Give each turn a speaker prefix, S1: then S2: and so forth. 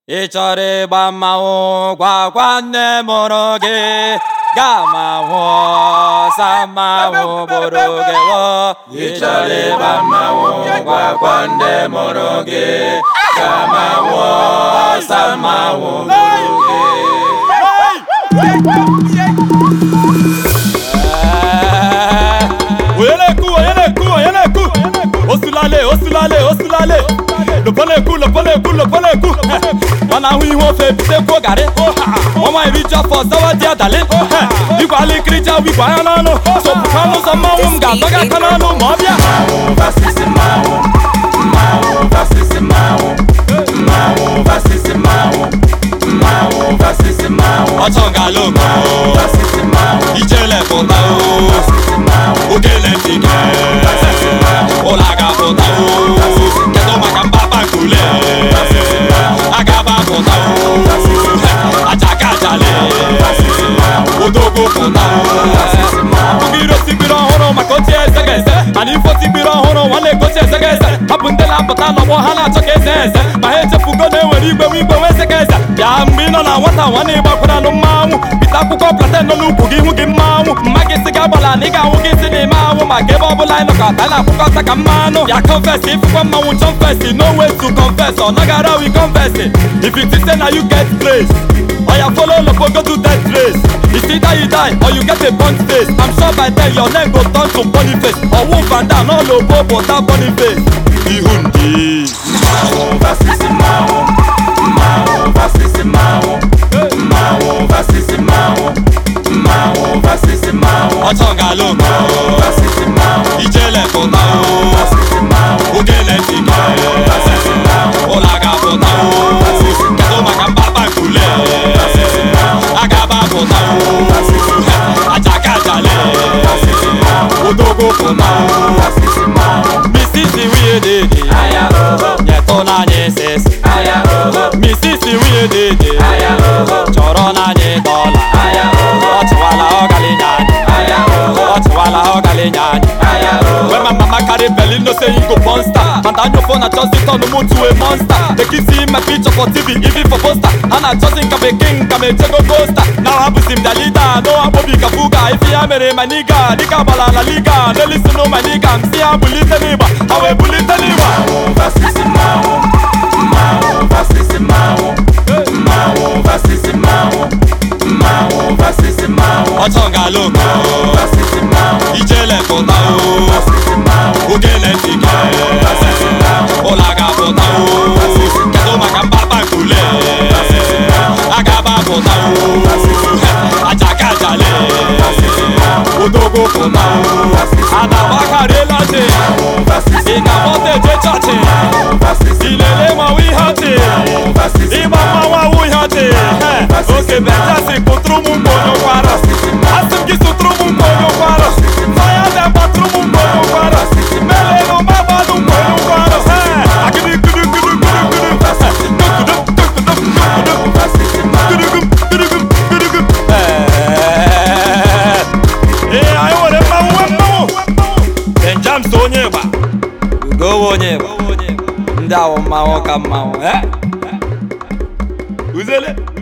S1: 이 chọrọ ịgba mmanwụ gwagwa nne mụrụ gị gamanwụ samanwụ bụrụ gị wo.
S2: ị chọrọ ịgba mmanwụ gwagwa nne mụrụ gị gamanwụ samanwụ bụrụ gị.
S1: Oyeleku osulale lopoleku mana ahụ ihe ofe bitekwu garị ọnwa iri ji afọ ọzawa dị adali igwe alikirija wigwe anya n'ọnụ sopụkwa n'ụzọ mmanwụ m ga-adọga aka n'ọnụ ma ọ bịa ọchọngalo ijele pụta ogele ntike ụlaga pụta kedu maka mbaba nkule agaba pụta ajakajale odogwu pụta abụghị iro tibiri ọhụrụ maka otie ezegeze mana ifo tibiri ọhụrụ nwanne egosi ezegeze hapụ ndị na-apụta n'ọgbọ ha na-achọ ka eze eze ma ha echefugo na enwere igwe nwe ezegeze bịa mgbe ị nọ na nwata nwanne ịgbakwara nụ mmanwụ bite akwụkwọ platen nọ n'ukwu gị hụ gị mmanwụ mma gị si ga-agbala na ị ga-ahụ gị si n'ime anwụ maka ebe ọbụla anyị nọkọta na-akwụkọta ka mmanụ ya confess ifụkwa mmanwụ chọmfesi no way to confess ọ nagara wi confess if it is say na you get place oya follow lopo go do that place it's either you die or you get a burnt face I'm sure by then your name go turn to Boniface or wolf and down all lopo but that Boniface ihu ndị
S2: mmanwụ versus mmanwụ mmanwụ versus mmanwụ mmanwụ versus mmanwụ mmanwụ versus mmanwụ
S1: ọchọngalo
S2: versus mmanwụ
S1: ijele pụta ogele ntike ụlaga pụta kedu maka mbaba nkule agaba pụta ajakajale odogwu pụta misisi nwunye dede nyetụ n'anya esesi misisi nwunye dede chọrọ n'anya dọla ọchịwala ọgalinya anyị when my mama carry belly no say you go born star and on your phone I just turn me to a monster they keep seeing my picture for TV even for poster and I just think I'm a king I'm a jego coaster now I'm the leader no I'm Bobby Kafuga if you are my nigga nigga bala la liga no listen to my nigga I'm see I'm bullet anywhere I will bullet anywhere
S2: versus mmanwụ mmanwụ versus mmanwụ mmanwụ versus mmanwụ mmanwụ versus mmanwụ
S1: ọchọngalo
S2: versus mmanwụ
S1: ijele pụta ogele ntike ụlaga pụta kedu maka mbaba nkule agaba pụta ajakajale odogwu pụta anabakarịla chi ị na-akpọta eje chọchị ilele mawu ihe ọchị ịgba mmanwụ awụ ihe ọchị oke bejasi pụtụrụ m mgbe onye ụkwara asị m gị sụtụrụ m mgbe onye ụkwara faya dị gbatụrụ m mgbe onye ụkwara melenu mabadụ mgbe onye ụkwara agịdị ee anyị nwere mmanwụ Benjams onye ịgba ugowo onye ịgba ndị awụ mmanwụ ka mmanwụ uzele